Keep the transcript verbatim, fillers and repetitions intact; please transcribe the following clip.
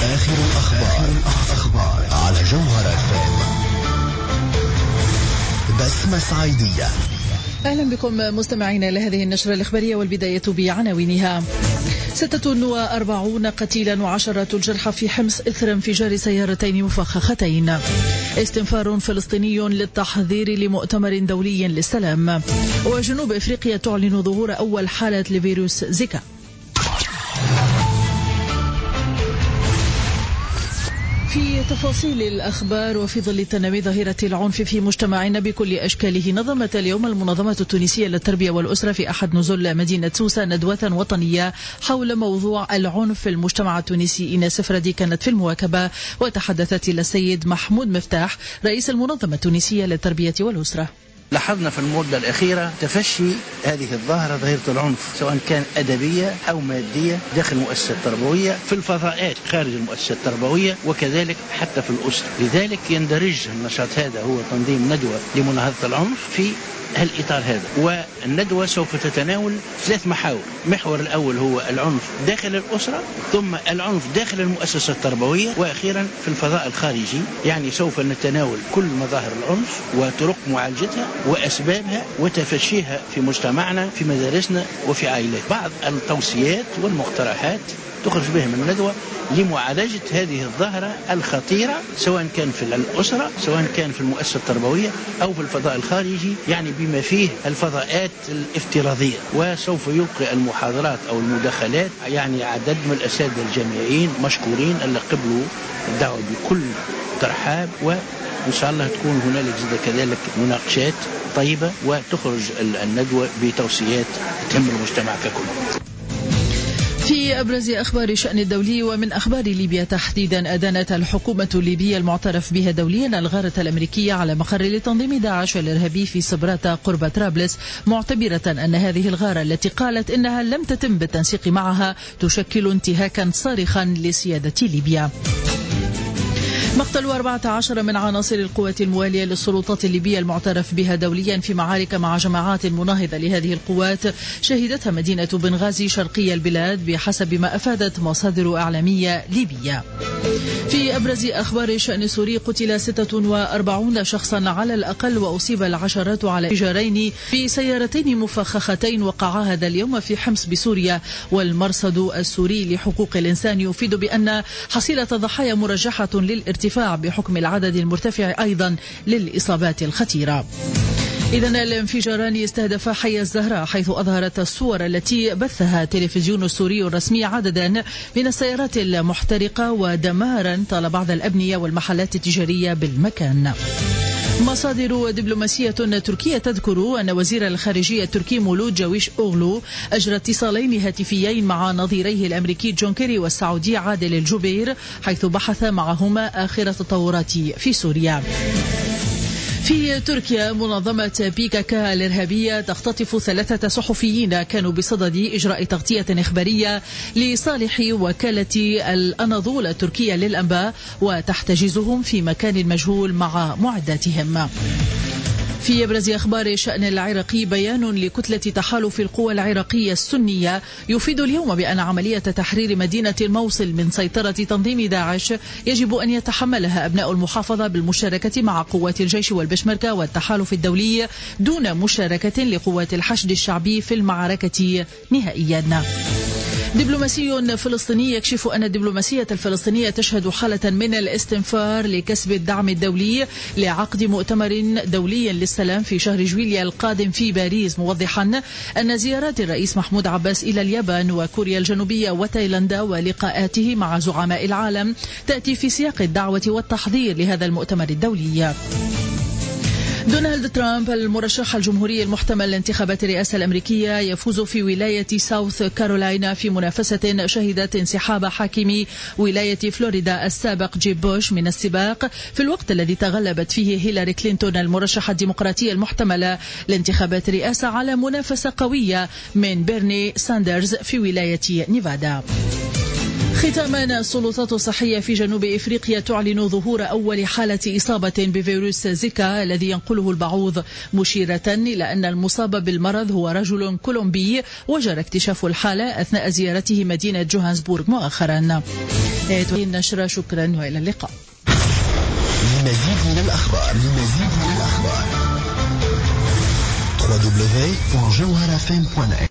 آخر الأخبار, الأخبار على جوهر إف إم. بسمة صعيدية. أهلا بكم مستمعين لهذه النشرة الإخبارية، والبداية بعناوينها. ستة وأربعين قتيلا وعشرة الجرحى في حمص إثر انفجار سيارتين مفخختين. استنفار فلسطيني للتحضير لمؤتمر دولي للسلام. وجنوب إفريقيا تعلن ظهور أول حالة لفيروس زيكا. في تفاصيل الأخبار، وفي ظل تنامي ظاهرة العنف في مجتمعنا بكل أشكاله، نظمت اليوم المنظمة التونسية للتربية والأسرة في أحد نزل مدينة سوسة ندوة وطنية حول موضوع العنف في المجتمع التونسي. إيناس فردي كانت في المواكبة وتحدثت إلى السيد محمود مفتاح رئيس المنظمة التونسية للتربية والأسرة. لاحظنا في المدة الأخيرة تفشي هذه الظاهرة، ظاهرة العنف، سواء كان أدبية أو مادية داخل المؤسسة التربوية، في الفضاءات خارج المؤسسة التربوية، وكذلك حتى في الأسرة. لذلك يندرج النشاط هذا هو تنظيم ندوة لمناهضة العنف في الإطار هذا. والندوة سوف تتناول ثلاث محاور. المحور الأول هو العنف داخل الأسرة، ثم العنف داخل المؤسسة التربوية، وأخيرا في الفضاء الخارجي. يعني سوف نتناول كل مظاهر العنف وطرق معالجتها وأسبابها وتفشيها في مجتمعنا، في مدارسنا وفي عائلات. بعض التوصيات والمقترحات تخرج بها من الندوة لمعالجة هذه الظاهرة الخطيرة، سواء كان في الأسرة، سواء كان في المؤسسة التربوية أو في الفضاء الخارجي، يعني بما فيه الفضاءات الافتراضية. وسوف يلقي المحاضرات أو المداخلات يعني عدد من الأساتذة الجامعيين مشكورين اللي قبلوا الدعوة بكل ترحاب، وإن شاء الله تكون هنالك كذلك مناقشات طيبة وتخرج الندوة بتوصيات تهم المجتمع ككل. في أبرز أخبار الشأن الدولي ومن أخبار ليبيا تحديدا، أدانت الحكومة الليبية المعترف بها دوليا الغارة الأمريكية على مقر لتنظيم داعش الإرهابي في صبراتة قرب طرابلس، معتبرة أن هذه الغارة التي قالت إنها لم تتم بالتنسيق معها تشكل انتهاكا صارخا لسيادة ليبيا. مقتل أربعة عشر من عناصر القوات الموالية للسلطات الليبية المعترف بها دوليا في معارك مع جماعات مناهضة لهذه القوات شهدتها مدينة بنغازي شرقي البلاد بحسب ما أفادت مصادر إعلامية ليبية. في أبرز أخبار الشأن السوري، قتل ستة وأربعين شخصا على الأقل وأصيب العشرات على انفجارين في سيارتين مفخختين وقعا هذا اليوم في حمص بسوريا. والمرصد السوري لحقوق الإنسان يفيد بأن حصيلة ضحايا مرجحة للارتفاع بحكم العدد المرتفع أيضا للإصابات الخطيرة. إذن الانفجاران استهدفا حي الزهراء، حيث أظهرت الصور التي بثها التلفزيون السوري الرسمي عددا من السيارات المحترقة ودمارا طال بعض الأبنية والمحلات التجارية بالمكان. مصادر دبلوماسية تركية تذكر أن وزير الخارجية التركي مولود جاويش أوغلو أجرى اتصالين هاتفيين مع نظيريه الأمريكي جون كيري والسعودي عادل الجبير، حيث بحث معهما آخر التطورات في سوريا. في تركيا، منظمة بيكاكا الإرهابية تختطف ثلاثة صحفيين كانوا بصدد إجراء تغطية إخبارية لصالح وكالة الأناضول التركية للأنباء وتحتجزهم في مكان مجهول مع معداتهم. في أبرز أخبار الشأن العراقي، بيان لكتلة تحالف القوى العراقية السنية يفيد اليوم بأن عملية تحرير مدينة الموصل من سيطرة تنظيم داعش يجب أن يتحملها أبناء المحافظة بالمشاركة مع قوات الجيش والبشمركة والتحالف الدولي دون مشاركة لقوات الحشد الشعبي في المعركة نهائيا. دبلوماسي فلسطيني يكشف أن الدبلوماسية الفلسطينية تشهد حالة من الاستنفار لكسب الدعم الدولي لعقد مؤتمر دولي للسلام في شهر جويليا القادم في باريس، موضحا أن زيارات الرئيس محمود عباس إلى اليابان وكوريا الجنوبية وتايلاندا ولقاءاته مع زعماء العالم تأتي في سياق الدعوة والتحضير لهذا المؤتمر الدولي. دونالد ترامب المرشح الجمهوري المحتمل لانتخابات الرئاسة الأمريكية يفوز في ولاية ساوث كارولاينا في منافسة شهدت انسحاب حاكم ولاية فلوريدا السابق جيب بوش من السباق، في الوقت الذي تغلبت فيه هيلاري كلينتون المرشحة الديمقراطية المحتملة لانتخابات الرئاسة على منافسة قوية من بيرني ساندرز في ولاية نيفادا. ختاما، السلطات الصحية في جنوب إفريقيا تعلن ظهور أول حالة إصابة بفيروس زيكا الذي ينقله البعوض، مشيرة إلى أن المصاب بالمرض هو رجل كولومبي وجرى اكتشاف الحالة أثناء زيارته مدينة جوهانسبورغ مؤخرا. النشرة، شكرا وإلى اللقاء. لمزيد من الأخبار لمزيد من الأخبار دبليو دبليو دبليو دوت جوهرة إف إم دوت نت